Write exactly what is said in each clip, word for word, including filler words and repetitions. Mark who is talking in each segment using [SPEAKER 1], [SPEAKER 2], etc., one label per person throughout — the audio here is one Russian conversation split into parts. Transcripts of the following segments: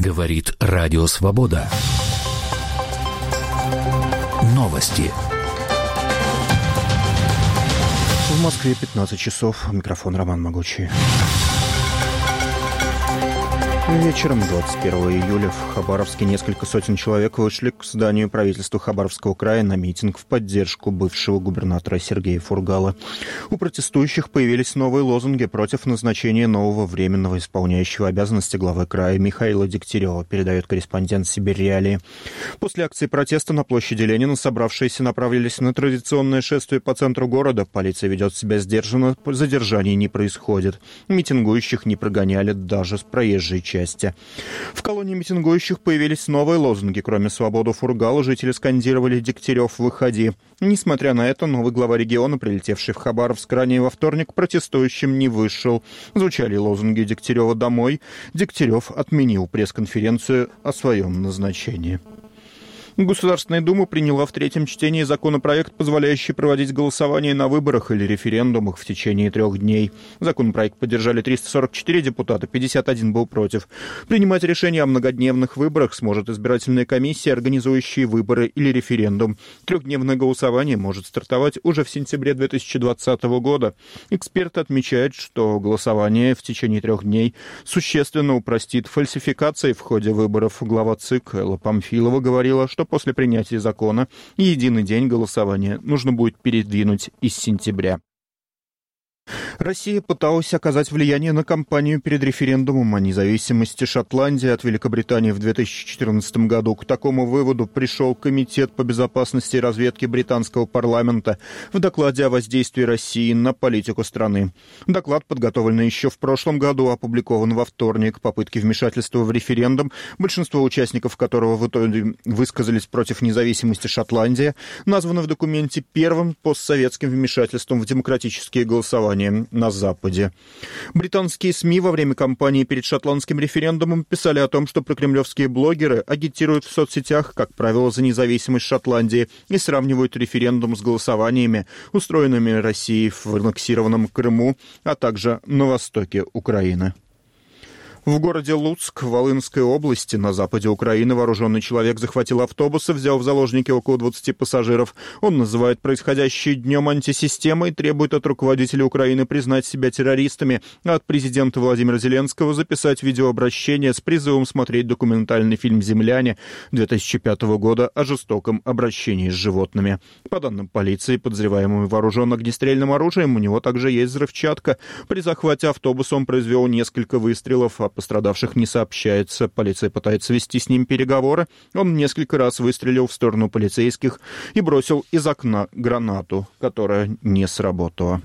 [SPEAKER 1] Говорит Радио Свобода. Новости.
[SPEAKER 2] В Москве пятнадцать часов. Микрофон Роман Могучий. Вечером двадцать первого июля в Хабаровске несколько сотен человек вышли к зданию правительства Хабаровского края на митинг в поддержку бывшего губернатора Сергея Фургала. У протестующих появились новые лозунги против назначения нового временного исполняющего обязанности главы края Михаила Дегтярева, передает корреспондент «Сибирь Реалии». После акции протеста на площади Ленина собравшиеся направились на традиционное шествие по центру города. Полиция ведет себя сдержанно, задержаний не происходит. Митингующих не прогоняли даже с проезжей части. В колонии митингующих появились новые лозунги. Кроме «Свободу Фургала» жители скандировали «Дегтярев, выходи». Несмотря на это, новый глава региона, прилетевший в Хабаровск ранее во вторник, протестующим не вышел. Звучали лозунги «Дегтярева домой». Дегтярев отменил пресс-конференцию о своем назначении. Государственная Дума приняла в третьем чтении законопроект, позволяющий проводить голосование на выборах или референдумах в течение трех дней. Законопроект поддержали триста сорок четыре депутата, пятьдесят один был против. Принимать решение о многодневных выборах сможет избирательная комиссия, организующая выборы или референдум. Трехдневное голосование может стартовать уже в сентябре две тысячи двадцатого года. Эксперты отмечают, что голосование в течение трех дней существенно упростит фальсификации в ходе выборов. Глава ЦИК Элла Памфилова говорила, что после принятия закона единый день голосования нужно будет передвинуть из сентября. Россия пыталась оказать влияние на кампанию перед референдумом о независимости Шотландии от Великобритании в две тысячи четырнадцатом году. К такому выводу пришел Комитет по безопасности и разведке британского парламента в докладе о воздействии России на политику страны. Доклад, подготовленный еще в прошлом году, опубликован во вторник. Попытки вмешательства в референдум, большинство участников которого в итоге высказались против независимости Шотландии, названы в документе первым постсоветским вмешательством в демократические голосования на Западе. Британские СМИ во время кампании перед шотландским референдумом писали о том, что прокремлевские блогеры агитируют в соцсетях, как правило, за независимость Шотландии и сравнивают референдум с голосованиями, устроенными Россией в аннексированном Крыму, а также на востоке Украины. В городе Луцк, Волынской области, на западе Украины, вооруженный человек захватил автобус и взял в заложники около двадцати пассажиров. Он называет происходящее днем антисистемы и требует от руководителя Украины признать себя террористами, а от президента Владимира Зеленского записать видеообращение с призывом смотреть документальный фильм «Земляне» две тысячи пятого года о жестоком обращении с животными. По данным полиции, подозреваемый вооружен огнестрельным оружием, у него также есть взрывчатка. При захвате автобуса он произвел несколько выстрелов, а пострадавших не сообщается. Полиция пытается вести с ним переговоры. Он несколько раз выстрелил в сторону полицейских и бросил из окна гранату, которая не сработала.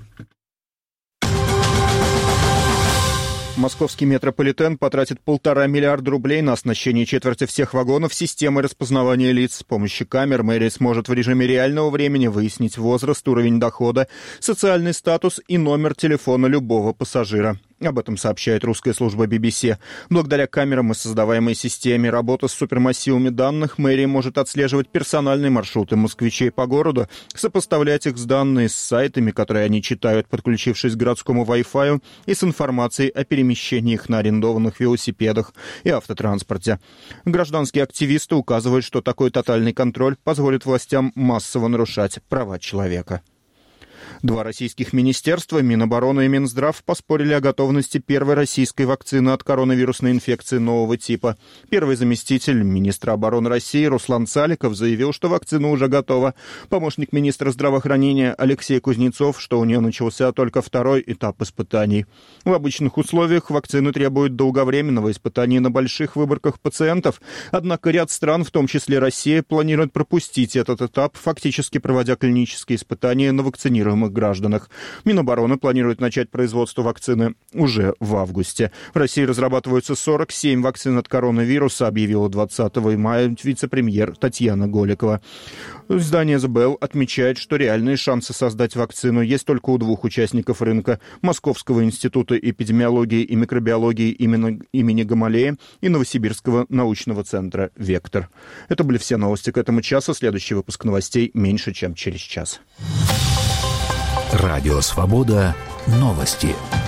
[SPEAKER 2] Московский метрополитен потратит полтора миллиарда рублей на оснащение четверти всех вагонов системой распознавания лиц. С помощью камер мэрия сможет в режиме реального времени выяснить возраст, уровень дохода, социальный статус и номер телефона любого пассажира. Об этом сообщает русская служба би би си. Благодаря камерам и создаваемой системе работы с супермассивами данных, мэрия может отслеживать персональные маршруты москвичей по городу, сопоставлять их с данными с сайтами, которые они читают, подключившись к городскому Wi-Fi, и с информацией о перемещениях на арендованных велосипедах и автотранспорте. Гражданские активисты указывают, что такой тотальный контроль позволит властям массово нарушать права человека. Два российских министерства, Минобороны и Минздрав, поспорили о готовности первой российской вакцины от коронавирусной инфекции нового типа. Первый заместитель министра обороны России Руслан Саликов заявил, что вакцина уже готова. Помощник министра здравоохранения Алексей Кузнецов, что у нее начался только второй этап испытаний. В обычных условиях вакцины требуют долговременного испытания на больших выборках пациентов, однако ряд стран, в том числе Россия, планирует пропустить этот этап, фактически проводя клинические испытания на вакцинируемых гражданах. Минобороны планирует начать производство вакцины уже в августе. В России разрабатываются сорок семь вакцин от коронавируса, объявила двадцатого мая вице-премьер Татьяна Голикова. Издание The Bell отмечает, что реальные шансы создать вакцину есть только у двух участников рынка: Московского института эпидемиологии и микробиологии имени, имени Гамалея и Новосибирского научного центра «Вектор». Это были все новости к этому часу. Следующий выпуск новостей меньше, чем через час.
[SPEAKER 1] Радио «Свобода». Новости.